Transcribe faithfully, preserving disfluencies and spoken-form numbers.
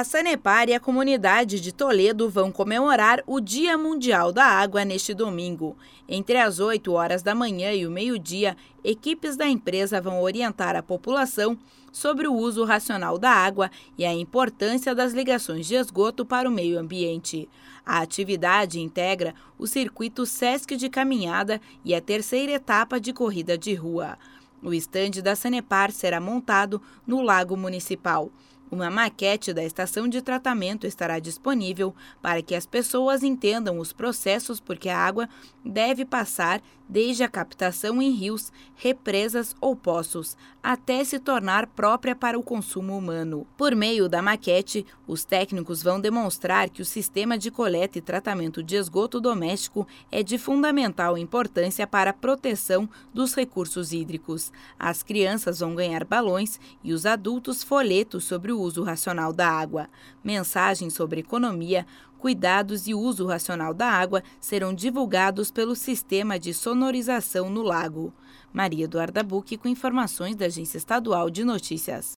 A Sanepar e a comunidade de Toledo vão comemorar o Dia Mundial da Água neste domingo. Entre as oito horas da manhã e o meio-dia, equipes da empresa vão orientar a população sobre o uso racional da água e a importância das ligações de esgoto para o meio ambiente. A atividade integra o circuito Sesc de caminhada e a terceira etapa de corrida de rua. O estande da Sanepar será montado no Lago Municipal. Uma maquete da estação de tratamento estará disponível para que as pessoas entendam os processos porque a água deve passar desde a captação em rios, represas ou poços, até se tornar própria para o consumo humano. Por meio da maquete, os técnicos vão demonstrar que o sistema de coleta e tratamento de esgoto doméstico é de fundamental importância para a proteção dos recursos hídricos. As crianças vão ganhar balões e os adultos folhetos sobre o uso racional da água. Mensagens sobre economia, cuidados e uso racional da água serão divulgados pelo sistema de sonorização no lago. Maria Eduarda Bucchi com informações da Agência Estadual de Notícias.